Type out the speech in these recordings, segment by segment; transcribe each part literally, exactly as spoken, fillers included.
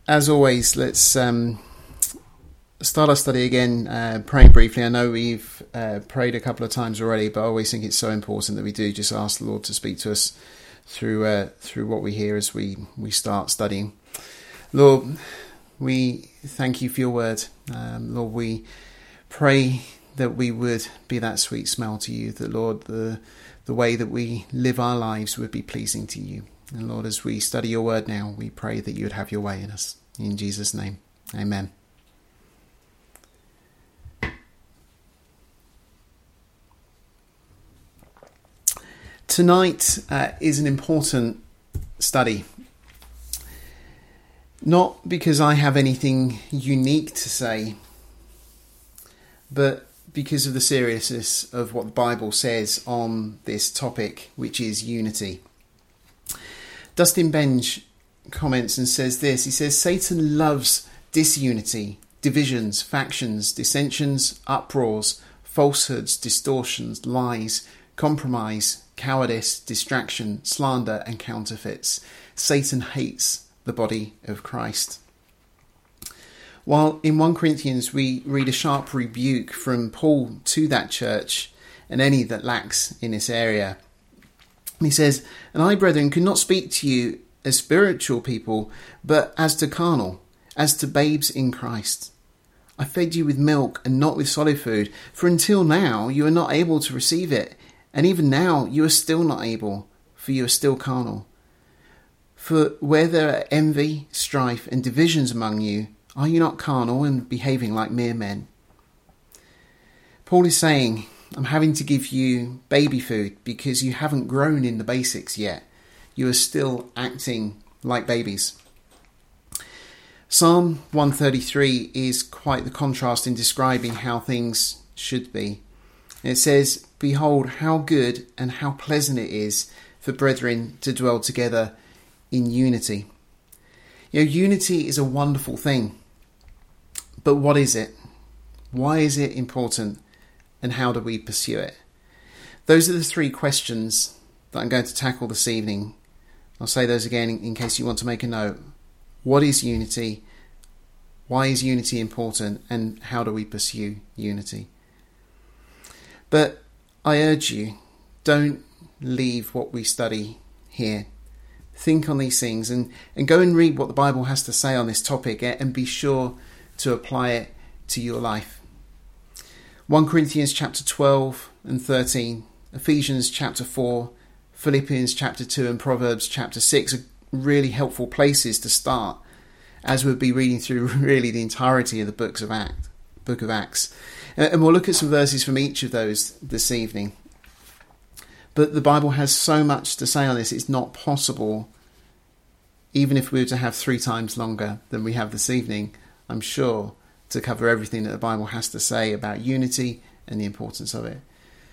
as always, let's um, start our study again, uh, praying briefly. I know we've uh, prayed a couple of times already, but I always think it's so important that we do just ask the Lord to speak to us through uh, through what we hear as we, we start studying. Lord, we thank you for your word. Um, Lord, we pray that we would be that sweet smell to you, that, Lord, the the way that we live our lives would be pleasing to you. And Lord, as we study your word now, we pray that you would have your way in us. In Jesus' name, amen. Tonight uh, is an important study. Not because I have anything unique to say, but because of the seriousness of what the Bible says on this topic, which is unity. Dustin Benge comments and says this. He says, Satan loves disunity, divisions, factions, dissensions, uproars, falsehoods, distortions, lies, compromise, cowardice, distraction, slander, and counterfeits. Satan hates the body of Christ. While in First Corinthians we read a sharp rebuke from Paul to that church and any that lacks in this area. He says, And I, brethren, could not speak to you as spiritual people, but as to carnal, as to babes in Christ. I fed you with milk and not with solid food, for until now you are not able to receive it, and even now you are still not able, for you are still carnal. For where there are envy, strife, and divisions among you, are you not carnal and behaving like mere men? Paul is saying, I'm having to give you baby food because you haven't grown in the basics yet. You are still acting like babies. Psalm one thirty-three is quite the contrast in describing how things should be. It says, Behold, how good and how pleasant it is for brethren to dwell together in unity. You know, unity is a wonderful thing. But what is it? Why is it important? And how do we pursue it? Those are the three questions that I'm going to tackle this evening. I'll say those again in case you want to make a note. What is unity? Why is unity important? And how do we pursue unity? But I urge you, don't leave what we study here. Think on these things and, and go and read what the Bible has to say on this topic and be sure to apply it to your life. First Corinthians chapter twelve and thirteen, Ephesians chapter four, Philippians chapter two and Proverbs chapter six are really helpful places to start as we'll be reading through really the entirety of the books of Act, book of Acts. And we'll look at some verses from each of those this evening. But the Bible has so much to say on this, it's not possible, even if we were to have three times longer than we have this evening, I'm sure, to cover everything that the Bible has to say about unity and the importance of it.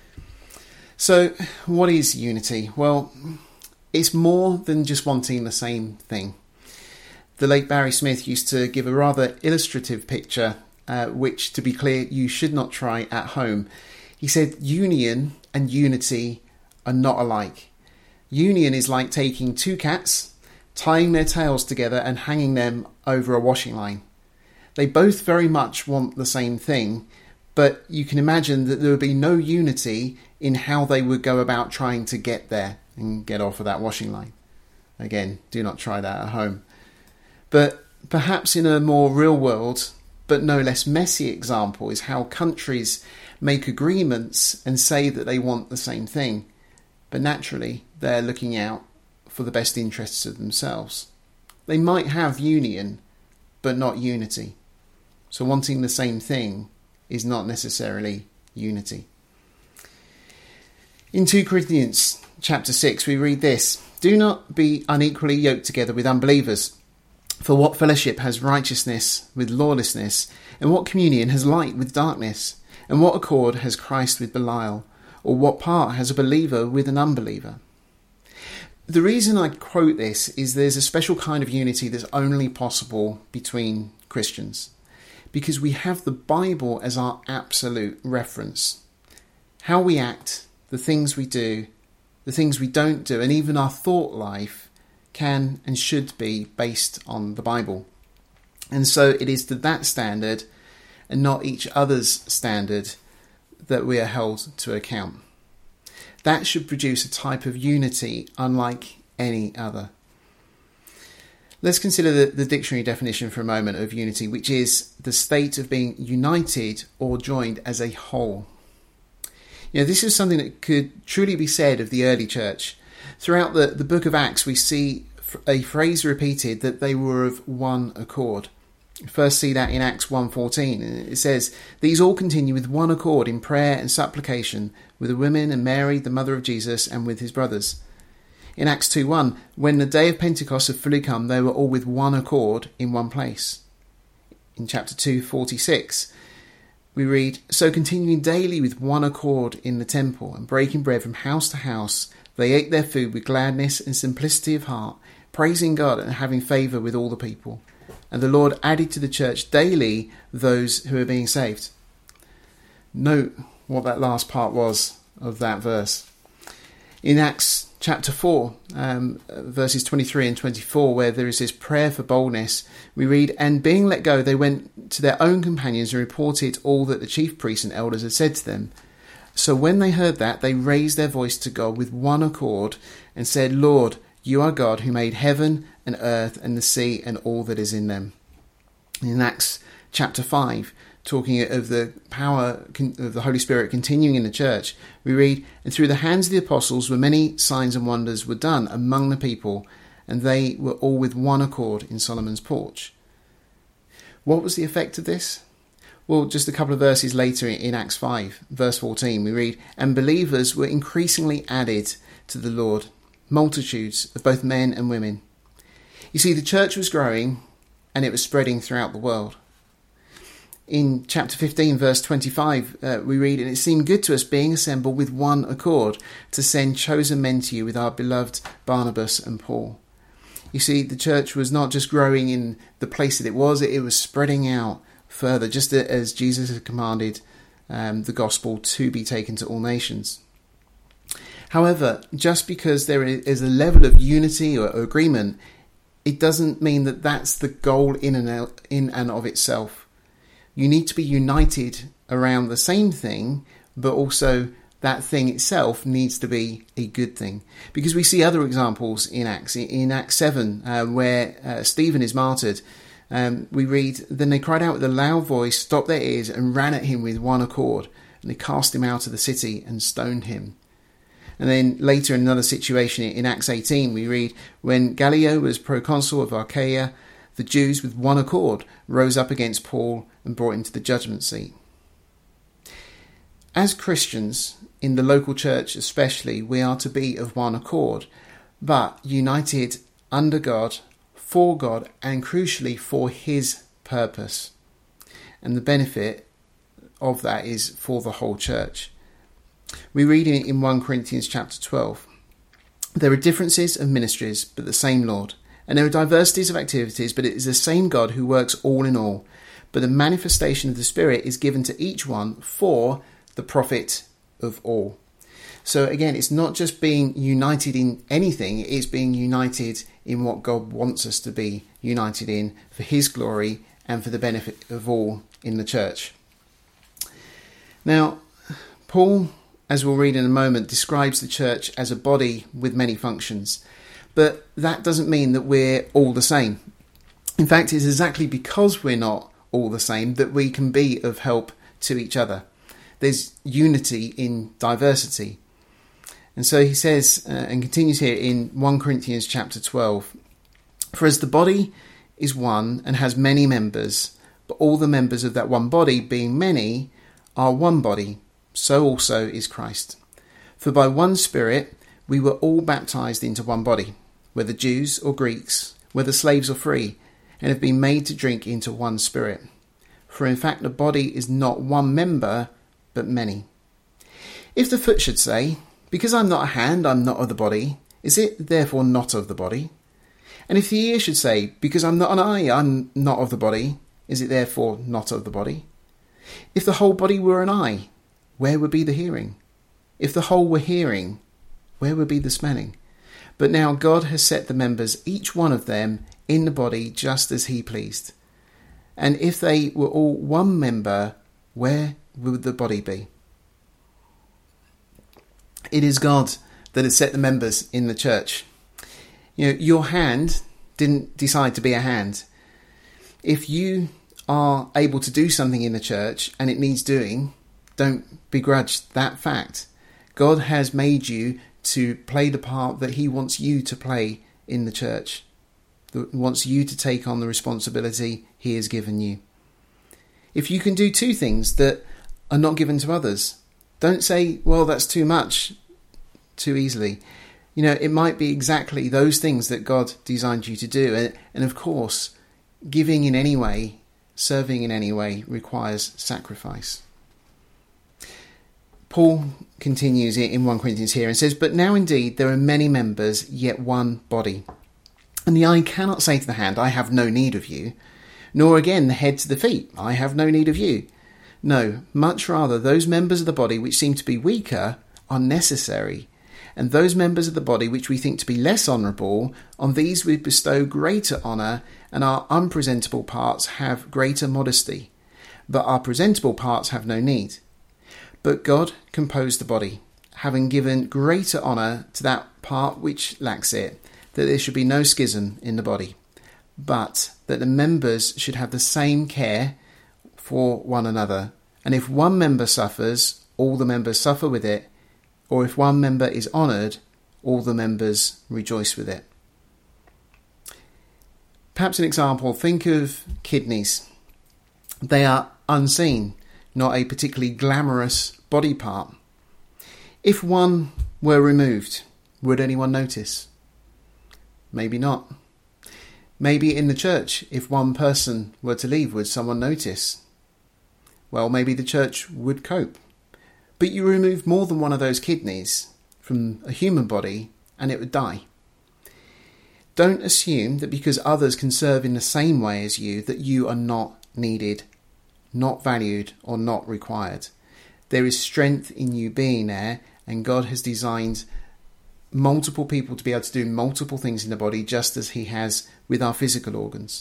So, what is unity? Well, it's more than just wanting the same thing. The late Barry Smith used to give a rather illustrative picture, uh, which, to be clear, you should not try at home. He said, union and unity are not alike. Union is like taking two cats, tying their tails together and hanging them over a washing line. They both very much want the same thing, but you can imagine that there would be no unity in how they would go about trying to get there and get off of that washing line. Again, do not try that at home. But perhaps in a more real world, but no less messy example, is how countries make agreements and say that they want the same thing, but naturally they're looking out for the best interests of themselves. They might have union, but not unity. So wanting the same thing is not necessarily unity. In Second Corinthians chapter six, we read this, Do not be unequally yoked together with unbelievers. For what fellowship has righteousness with lawlessness? And what communion has light with darkness? And what accord has Christ with Belial? Or what part has a believer with an unbeliever? The reason I quote this is there's a special kind of unity that's only possible between Christians, because we have the Bible as our absolute reference. How we act, the things we do, the things we don't do, and even our thought life can and should be based on the Bible. And so it is to that standard and not each other's standard that we are held to account. That should produce a type of unity unlike any other. Let's consider the, the dictionary definition for a moment of unity, which is the state of being united or joined as a whole. You know, this is something that could truly be said of the early church. Throughout the, the book of Acts, we see a phrase repeated that they were of one accord. First see that in Acts one fourteen. It says, "These all continue with one accord in prayer and supplication with the women and Mary, the mother of Jesus, and with his brothers." In Acts two one, "When the day of Pentecost had fully come, they were all with one accord in one place." In chapter two forty-six, we read, "So continuing daily with one accord in the temple and breaking bread from house to house, they ate their food with gladness and simplicity of heart, praising God and having favour with all the people. And the Lord added to the church daily those who are being saved." Note what that last part was of that verse. In Acts chapter four, um, verses twenty-three and twenty-four, where there is this prayer for boldness, we read, "And being let go, they went to their own companions and reported all that the chief priests and elders had said to them. So when they heard that, they raised their voice to God with one accord and said, 'Lord, you are God who made heaven and earth and the sea and all that is in them.'" In Acts chapter five, talking of the power of the Holy Spirit continuing in the church, we read, "And through the hands of the apostles were many signs and wonders were done among the people, and they were all with one accord in Solomon's porch." What was the effect of this? Well, just a couple of verses later in Acts five, verse fourteen, we read, "And believers were increasingly added to the Lord, multitudes of both men and women." You see, the church was growing and it was spreading throughout the world. In chapter fifteen, verse twenty-five, uh, we read, "And it seemed good to us, being assembled with one accord, to send chosen men to you with our beloved Barnabas and Paul." You see, the church was not just growing in the place that it was, it was spreading out further, just as Jesus had commanded um, the gospel to be taken to all nations. However, just because there is a level of unity or agreement, it doesn't mean that that's the goal in and, in and of itself. You need to be united around the same thing, but also that thing itself needs to be a good thing. Because we see other examples in Acts. In Acts seven, uh, where uh, Stephen is martyred, um, we read, "Then they cried out with a loud voice, stopped their ears, and ran at him with one accord. And they cast him out of the city and stoned him." And then later in another situation in Acts eighteen, we read, "When Gallio was proconsul of Achaia, the Jews with one accord rose up against Paul and brought him to the judgment seat." As Christians, in the local church especially, we are to be of one accord, but united under God, for God, and crucially for his purpose. And the benefit of that is for the whole church. We read in, in First Corinthians chapter twelve, "There are differences of ministries, but the same Lord. And there are diversities of activities, but it is the same God who works all in all. But the manifestation of the Spirit is given to each one for the profit of all." So again, it's not just being united in anything, it's being united in what God wants us to be united in for his glory and for the benefit of all in the church. Now, Paul, as we'll read in a moment, describes the church as a body with many functions. But that doesn't mean that we're all the same. In fact, it's exactly because we're not all the same that we can be of help to each other. There's unity in diversity. And so he says, uh, and continues here in First Corinthians chapter twelve, "For as the body is one and has many members, but all the members of that one body, being many, are one body, so also is Christ. For by one Spirit we were all baptized into one body, whether Jews or Greeks, whether slaves or free, and have been made to drink into one Spirit. For in fact the body is not one member, but many. If the foot should say, 'Because I'm not a hand, I'm not of the body,' is it therefore not of the body? And if the ear should say, 'Because I'm not an eye, I'm not of the body,' is it therefore not of the body? If the whole body were an eye, where would be the hearing? If the whole were hearing, where would be the smelling? But now God has set the members, each one of them, in the body just as he pleased. And if they were all one member, where would the body be? It is God that has set the members in the church. You know, your hand didn't decide to be a hand. If you are able to do something in the church and it needs doing, don't begrudge that fact. God has made you to play the part that he wants you to play in the church, that wants you to take on the responsibility he has given you. If you can do two things that are not given to others, don't say, well, that's too much, too easily. You know, it might be exactly those things that God designed you to do. And, and of course, giving in any way, serving in any way requires sacrifice. Paul continues in First Corinthians here and says, but now indeed there are many members, yet one body. And the eye cannot say to the hand, I have no need of you, nor again the head to the feet, I have no need of you. No, much rather those members of the body which seem to be weaker are necessary, and those members of the body which we think to be less honourable, on these we bestow greater honour, and our unpresentable parts have greater modesty, but our presentable parts have no need. But God composed the body, having given greater honour to that part which lacks it, that there should be no schism in the body, but that the members should have the same care for one another. And if one member suffers, all the members suffer with it, or if one member is honoured, all the members rejoice with it. Perhaps an example, think of kidneys. They are unseen, not a particularly glamorous body part. If one were removed, would anyone notice? Maybe not. Maybe in the church, if one person were to leave, would someone notice? Well, maybe the church would cope. But you remove more than one of those kidneys from a human body and it would die. Don't assume that because others can serve in the same way as you, that you are not needed, not valued, or not required. There is strength in you being there, and God has designed multiple people to be able to do multiple things in the body, just as he has with our physical organs.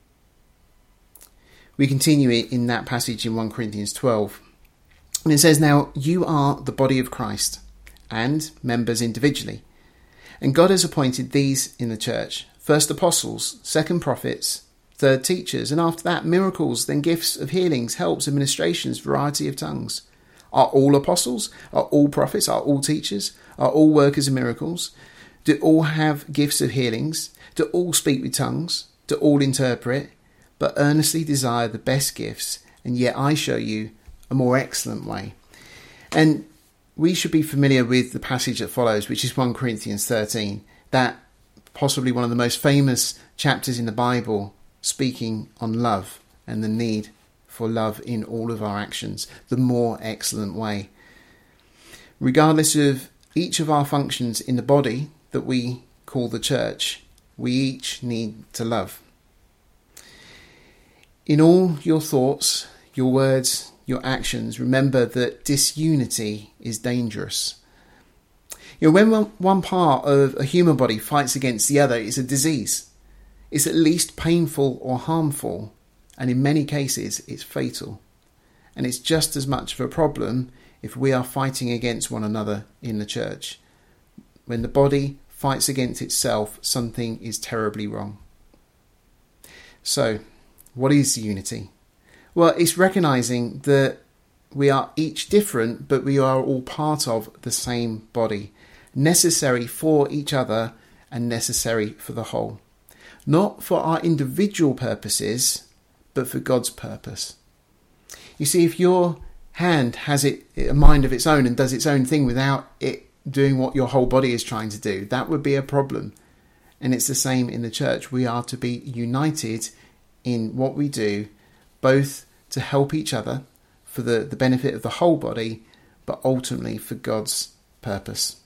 We continue in that passage in First Corinthians twelve. And it says, now you are the body of Christ, and members individually. And God has appointed these in the church. First apostles, second prophets, third teachers, and after that miracles, then gifts of healings, helps, administrations, variety of tongues. Are all apostles? Are all prophets? Are all teachers? Are all workers of miracles? Do all have gifts of healings? Do all speak with tongues? Do all interpret? But earnestly desire the best gifts, and yet I show you a more excellent way. And we should be familiar with the passage that follows, which is First Corinthians thirteen, that possibly one of the most famous chapters in the Bible, speaking on love and the need for love in all of our actions, the more excellent way. Regardless of each of our functions in the body that we call the church, we each need to love. In all your thoughts, your words, your actions, remember that disunity is dangerous. You know, when one, one part of a human body fights against the other, it's a disease. It's at least painful or harmful, and in many cases, it's fatal. And it's just as much of a problem if we are fighting against one another in the church. When the body fights against itself, something is terribly wrong. So, what is unity? Well, it's recognising that we are each different, but we are all part of the same body, necessary for each other and necessary for the whole. Not for our individual purposes, but for God's purpose. You see, if your hand has it, a mind of its own and does its own thing without it doing what your whole body is trying to do, that would be a problem. And it's the same in the church. We are to be united in what we do, both to help each other for the, the benefit of the whole body, but ultimately for God's purpose.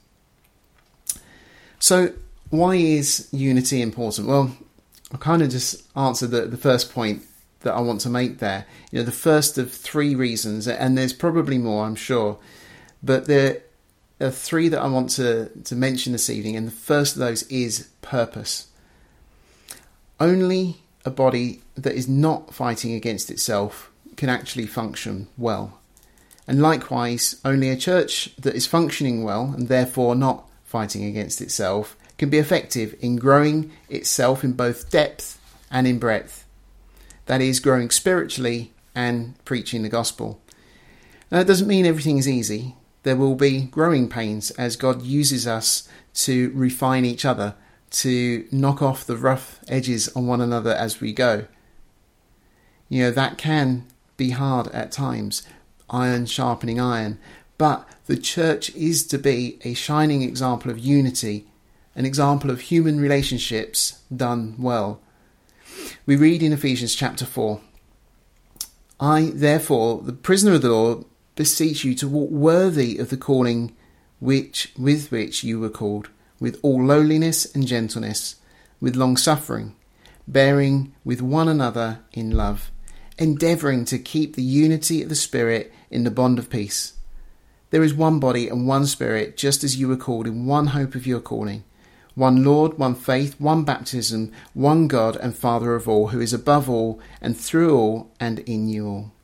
So why is unity important? Well, I kind of just answered the, the first point that I want to make there. You know, the first of three reasons, and there's probably more, I'm sure, but there are three that I want to, to mention this evening, and the first of those is purpose. Only a body that is not fighting against itself can actually function well. And likewise, only a church that is functioning well and therefore not fighting against itself can be effective in growing itself in both depth and in breadth. That is, growing spiritually and preaching the gospel. Now, that doesn't mean everything is easy. There will be growing pains as God uses us to refine each other, to knock off the rough edges on one another as we go. You know, that can be hard at times, iron sharpening iron, but the church is to be a shining example of unity, an example of human relationships done well. We read in Ephesians chapter four, I, therefore, the prisoner of the Lord, beseech you to walk worthy of the calling which with which you were called, with all lowliness and gentleness, with long suffering, bearing with one another in love, endeavouring to keep the unity of the Spirit in the bond of peace. There is one body and one Spirit, just as you were called in one hope of your calling, one Lord, one faith, one baptism, one God and Father of all, who is above all and through all and in you all.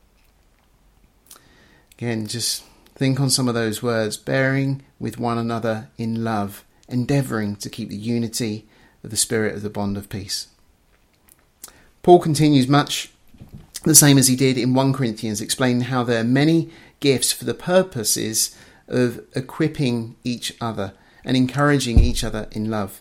Again, just think on some of those words, bearing with one another in love, endeavouring to keep the unity of the Spirit of the bond of peace. Paul continues much the same as he did in First Corinthians, explaining how there are many gifts for the purposes of equipping each other and encouraging each other in love.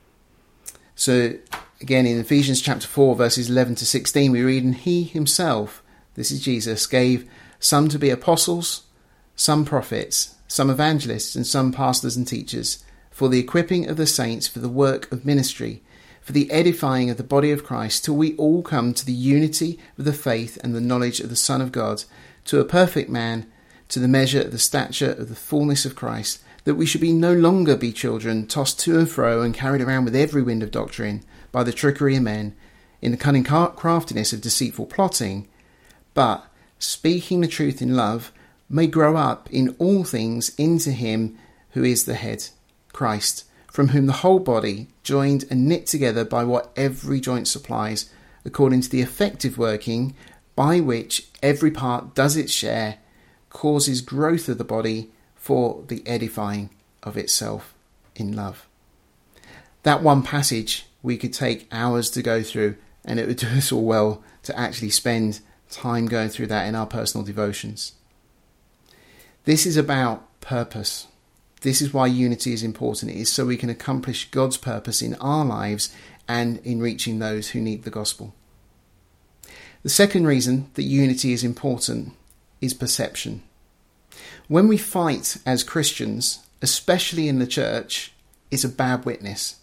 So again, in Ephesians chapter four, verses eleven to sixteen, we read, and he himself, this is Jesus, gave some to be apostles, some prophets, some evangelists, and some pastors and teachers, for the equipping of the saints for the work of ministry, for the edifying of the body of Christ, till we all come to the unity of the faith and the knowledge of the Son of God, to a perfect man, to the measure of the stature of the fullness of Christ, that we should be no longer be children, tossed to and fro and carried around with every wind of doctrine, by the trickery of men, in the cunning craftiness of deceitful plotting, but, speaking the truth in love, may grow up in all things into him who is the head, Christ, from whom the whole body, joined and knit together by what every joint supplies, according to the effective working by which every part does its share, causes growth of the body for the edifying of itself in love. That one passage we could take hours to go through, and it would do us all well to actually spend time going through that in our personal devotions. This is about purpose. This is why unity is important. It is so we can accomplish God's purpose in our lives and in reaching those who need the gospel. The second reason that unity is important is perception. When we fight as Christians, especially in the church, it's a bad witness.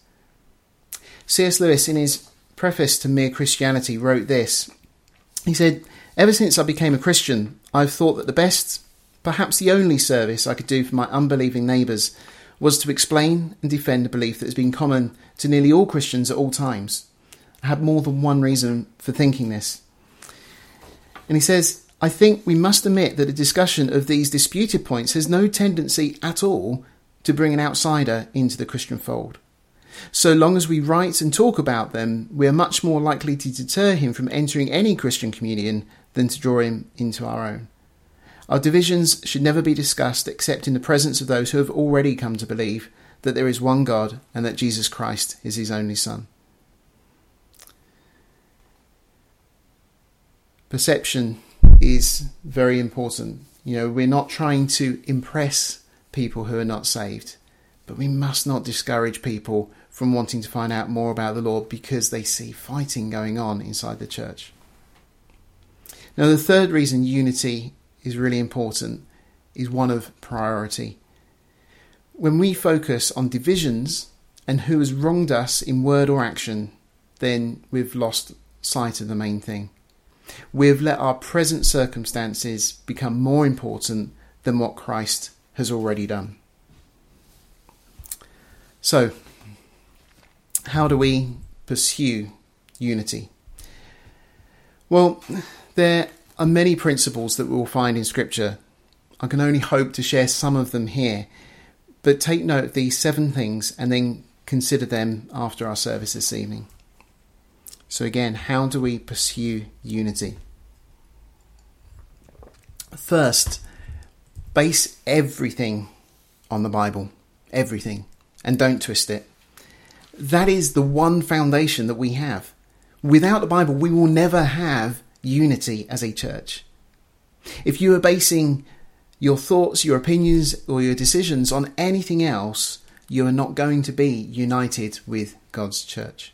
C S Lewis, in his preface to Mere Christianity, wrote this. He said, ever since I became a Christian, I've thought that the best, perhaps the only service I could do for my unbelieving neighbours was to explain and defend a belief that has been common to nearly all Christians at all times. I had more than one reason for thinking this. And he says, I think we must admit that a discussion of these disputed points has no tendency at all to bring an outsider into the Christian fold. So long as we write and talk about them, we are much more likely to deter him from entering any Christian communion than to draw him into our own. Our divisions should never be discussed except in the presence of those who have already come to believe that there is one God and that Jesus Christ is his only Son. Perception is very important. You know, we're not trying to impress people who are not saved, but we must not discourage people from wanting to find out more about the Lord because they see fighting going on inside the church. Now, the third reason unity is really important is one of priority. When we focus on divisions and who has wronged us in word or action, then we've lost sight of the main thing. We've let our present circumstances become more important than what Christ has already done. So, how do we pursue unity? Well, there are many principles that we will find in Scripture. I can only hope to share some of them here, but take note of these seven things and then consider them after our service this evening. So again, how do we pursue unity? First, base everything on the Bible. Everything. And don't twist it. That is the one foundation that we have. Without the Bible, we will never have unity as a church. If you are basing your thoughts, your opinions, or your decisions on anything else, you are not going to be united with God's church.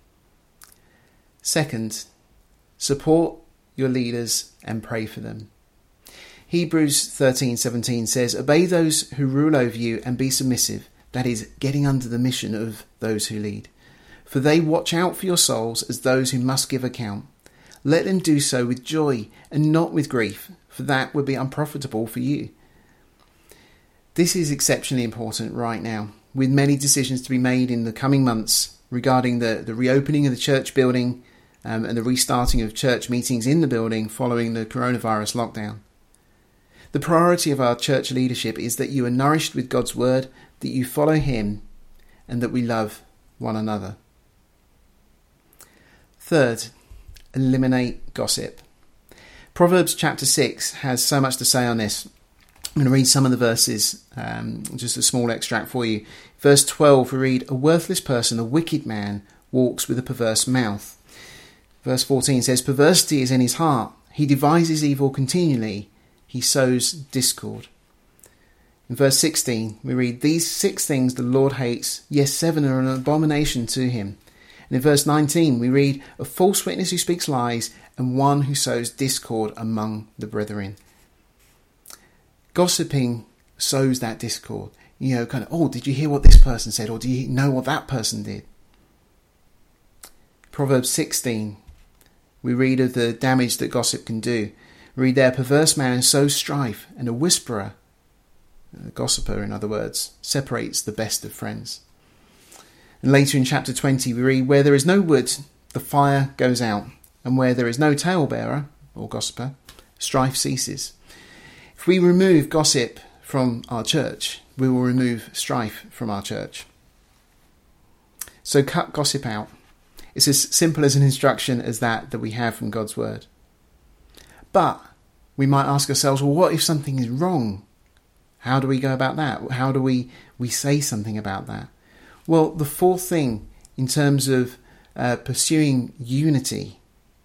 Second, support your leaders and pray for them. Hebrews thirteen seventeen says, "Obey those who rule over you and be submissive," that is, getting under the mission of those who lead. "For they watch out for your souls as those who must give account. Let them do so with joy and not with grief, for that would be unprofitable for you." This is exceptionally important right now, with many decisions to be made in the coming months regarding the, the reopening of the church building um, and the restarting of church meetings in the building following the coronavirus lockdown. The priority of our church leadership is that you are nourished with God's word, that you follow him, and that we love one another. Third, eliminate gossip. Proverbs chapter six has so much to say on this. I'm going to read some of the verses, um, just a small extract for you. Verse twelve, we read, "A worthless person, a wicked man, walks with a perverse mouth." Verse fourteen says, "Perversity is in his heart. He devises evil continually. He sows discord." In verse sixteen, we read, "These six things the Lord hates, yes, seven are an abomination to him." And in verse nineteen, we read, "A false witness who speaks lies, and one who sows discord among the brethren." Gossiping sows that discord. You know, kind of, oh, did you hear what this person said? Or do you know what that person did? Proverbs sixteen, we read of the damage that gossip can do. We read there, "A perverse man sows strife, and a whisperer," a gossiper in other words, "separates the best of friends." And later in chapter twenty, we read, "Where there is no wood, the fire goes out, and where there is no talebearer," or gossiper, "strife ceases." If we remove gossip from our church, we will remove strife from our church. So cut gossip out. It's as simple as an instruction as that that we have from God's word. But we might ask ourselves, well, what if something is wrong? How do we go about that? How do we, we say something about that? Well, the fourth thing in terms of uh, pursuing unity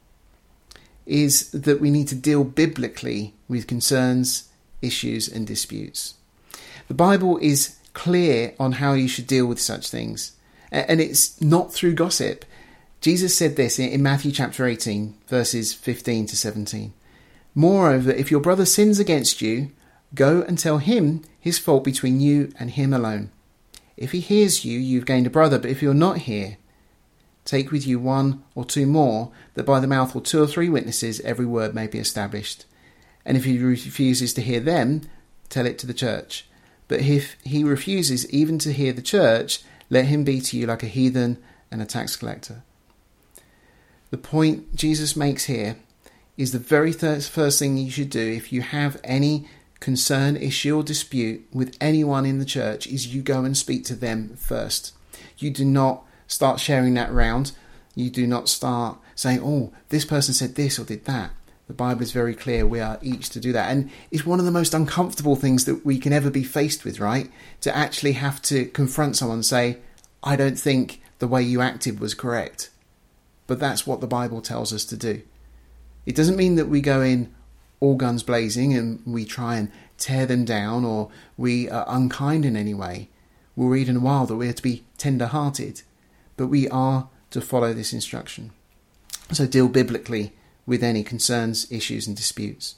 is that we need to deal biblically with concerns, issues and disputes. The Bible is clear on how you should deal with such things, and it's not through gossip. Jesus said this in Matthew chapter eighteen, verses fifteen to seventeen. "Moreover, if your brother sins against you, go and tell him his fault between you and him alone. If he hears you, you've gained a brother, but if you're not here, take with you one or two more, that by the mouth of two or three witnesses every word may be established. And if he refuses to hear them, tell it to the church. But if he refuses even to hear the church, let him be to you like a heathen and a tax collector." The point Jesus makes here is the very th- first thing you should do if you have any concern, issue or dispute with anyone in the church is you go and speak to them first. You do not start sharing that round. You do not start saying, oh, this person said this or did that. The Bible is very clear we are each to do that. And it's one of the most uncomfortable things that we can ever be faced with, right? To actually have to confront someone and say, I don't think the way you acted was correct. But that's what the Bible tells us to do. It doesn't mean that we go in all guns blazing and we try and tear them down or we are unkind in any way. We'll read in a while that we are to be tender-hearted, but we are to follow this instruction. So deal biblically with any concerns, issues and disputes.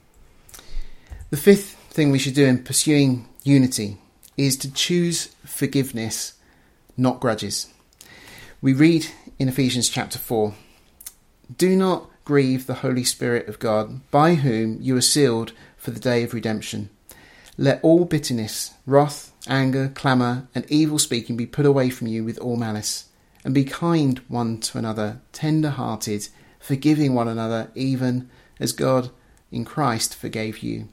The fifth thing we should do in pursuing unity is to choose forgiveness, not grudges. We read in Ephesians chapter four, "Do not grieve the Holy Spirit of God, by whom you are sealed for the day of redemption. Let all bitterness, wrath, anger, clamour, and evil speaking be put away from you with all malice. And be kind one to another, tender-hearted, forgiving one another, even as God in Christ forgave you."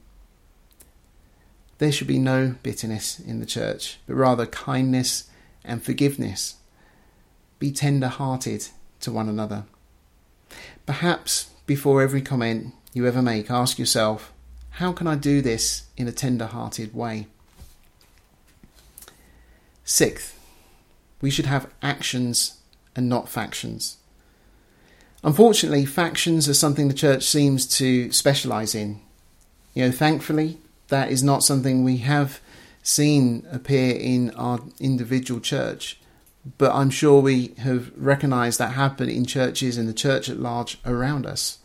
There should be no bitterness in the church, but rather kindness and forgiveness. Be tender-hearted to one another. Perhaps before every comment you ever make, ask yourself, how can I do this in a tender-hearted way? Sixth, we should have actions and not factions. Unfortunately, factions are something the church seems to specialise in. You know, thankfully, that is not something we have seen appear in our individual church, but I'm sure we have recognised that happen in churches and the church at large around us.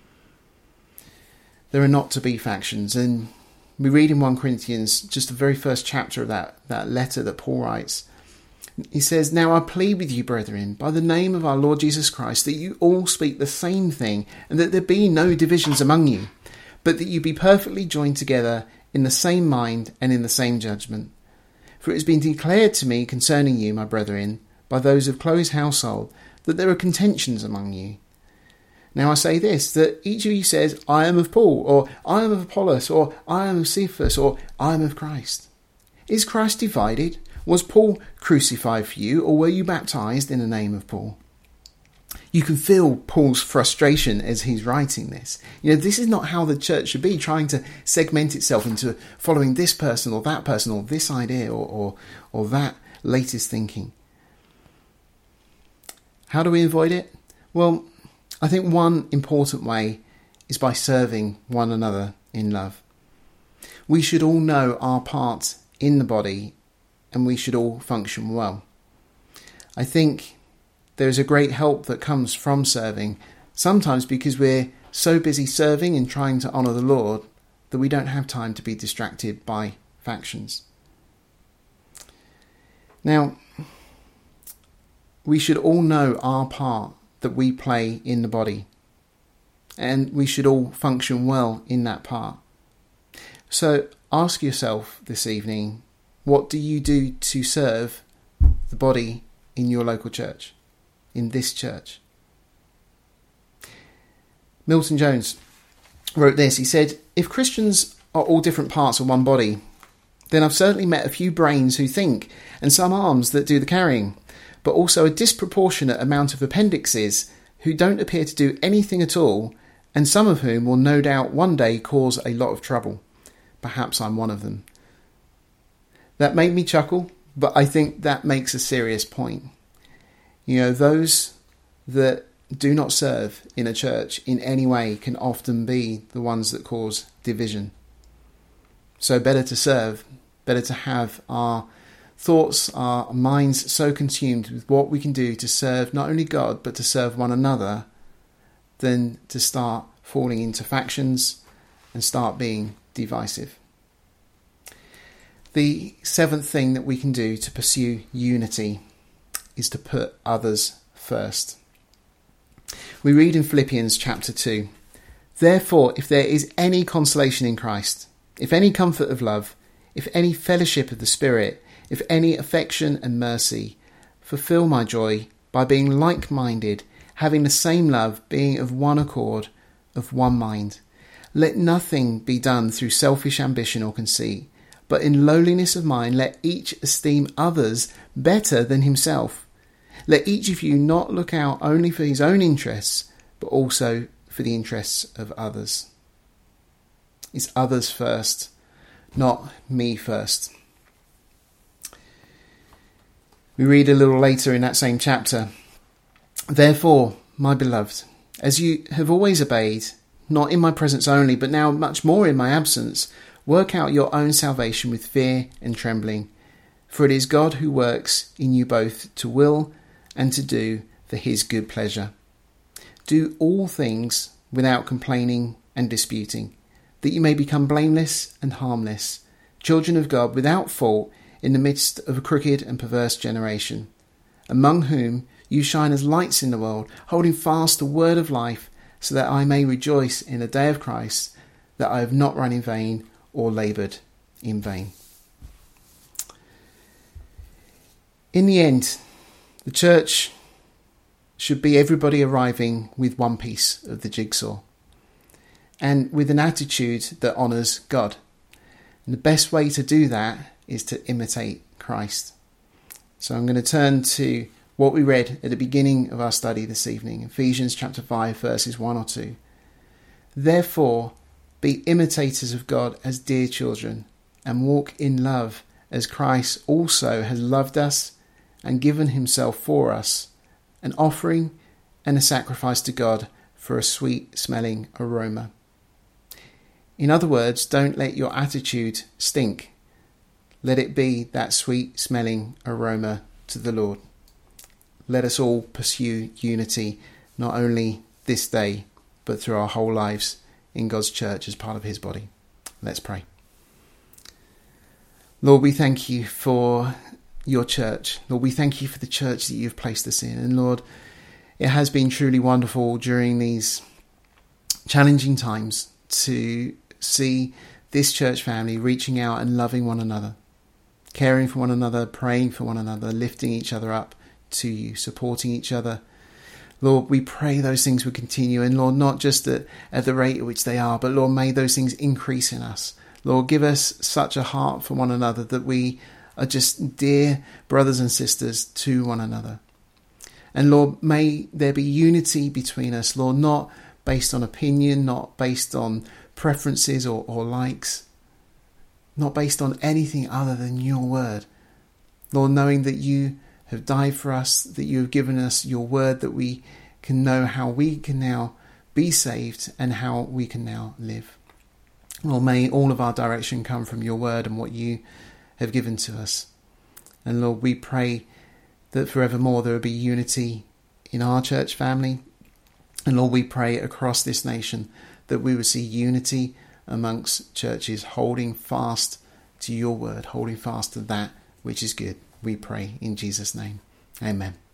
There are not to be factions, and we read in First Corinthians, just the very first chapter of that, that letter that Paul writes. He says, "Now I plead with you, brethren, by the name of our Lord Jesus Christ, that you all speak the same thing, and that there be no divisions among you, but that you be perfectly joined together in the same mind and in the same judgment. For it has been declared to me concerning you, my brethren, by those of Chloe's household, that there are contentions among you. Now I say this, that each of you says, I am of Paul, or I am of Apollos, or I am of Cephas, or I am of Christ. Is Christ divided? Was Paul crucified for you, or were you baptized in the name of Paul?" You can feel Paul's frustration as he's writing this. You know, this is not how the church should be, trying to segment itself into following this person or that person or this idea or, or, or that latest thinking. How do we avoid it? Well, I think one important way is by serving one another in love. We should all know our part in the body, and we should all function well. I think there is a great help that comes from serving, sometimes because we're so busy serving and trying to honour the Lord that we don't have time to be distracted by factions. Now, we should all know our part that we play in the body, and we should all function well in that part. So ask yourself this evening, what do you do to serve the body in your local church, in this church? Milton Jones wrote this. He said, "If Christians are all different parts of one body, then I've certainly met a few brains who think, and some arms that do the carrying, but also a disproportionate amount of appendixes who don't appear to do anything at all, and some of whom will no doubt one day cause a lot of trouble. Perhaps I'm one of them." That made me chuckle, but I think that makes a serious point. You know, those that do not serve in a church in any way can often be the ones that cause division. So better to serve, better to have our thoughts, our minds so consumed with what we can do to serve not only God, but to serve one another, than to start falling into factions and start being divisive. The seventh thing that we can do to pursue unity is to put others first. We read in Philippians chapter two, "Therefore, if there is any consolation in Christ, if any comfort of love, if any fellowship of the Spirit, if any affection and mercy, fulfill my joy by being like-minded, having the same love, being of one accord, of one mind. Let nothing be done through selfish ambition or conceit, but in lowliness of mind let each esteem others better than himself. Let each of you not look out only for his own interests, but also for the interests of others." It's others first, not me first. We read a little later in that same chapter, "Therefore, my beloved, as you have always obeyed, not in my presence only, but now much more in my absence, work out your own salvation with fear and trembling, for it is God who works in you both to will and to do for his good pleasure. Do all things without complaining and disputing, that you may become blameless and harmless, children of God without fault in the midst of a crooked and perverse generation, among whom you shine as lights in the world, holding fast the word of life, so that I may rejoice in the day of Christ, that I have not run in vain or laboured in vain." In the end, the church should be everybody arriving with one piece of the jigsaw, and with an attitude that honours God. And the best way to do that is to imitate Christ. So I'm going to turn to what we read at the beginning of our study this evening, Ephesians chapter five, verses one or two. Therefore, be imitators of God as dear children, and walk in love as Christ also has loved us and given himself for us, an offering and a sacrifice to God for a sweet-smelling aroma. In other words, don't let your attitude stink. Let it be that sweet-smelling aroma to the Lord. Let us all pursue unity, not only this day, but through our whole lives in God's church as part of his body. Let's pray. Lord, we thank you for your church. Lord, we thank you for the church that you've placed us in. And Lord, it has been truly wonderful during these challenging times to see this church family reaching out and loving one another, caring for one another, praying for one another, lifting each other up to you, supporting each other. Lord, we pray those things would continue, and Lord, not just at, at the rate at which they are, but Lord, may those things increase in us. Lord, give us such a heart for one another that we are just dear brothers and sisters to one another. And Lord, may there be unity between us, Lord, not based on opinion, not based on preferences or, or likes, not based on anything other than your word. Lord, knowing that you have died for us, that you have given us your word, that we can know how we can now be saved and how we can now live. Lord, may all of our direction come from your word and what you have given to us. And Lord, we pray that forevermore there will be unity in our church family. And Lord, we pray across this nation that we will see unity amongst churches holding fast to your word, holding fast to that which is good. We pray in Jesus' name. Amen.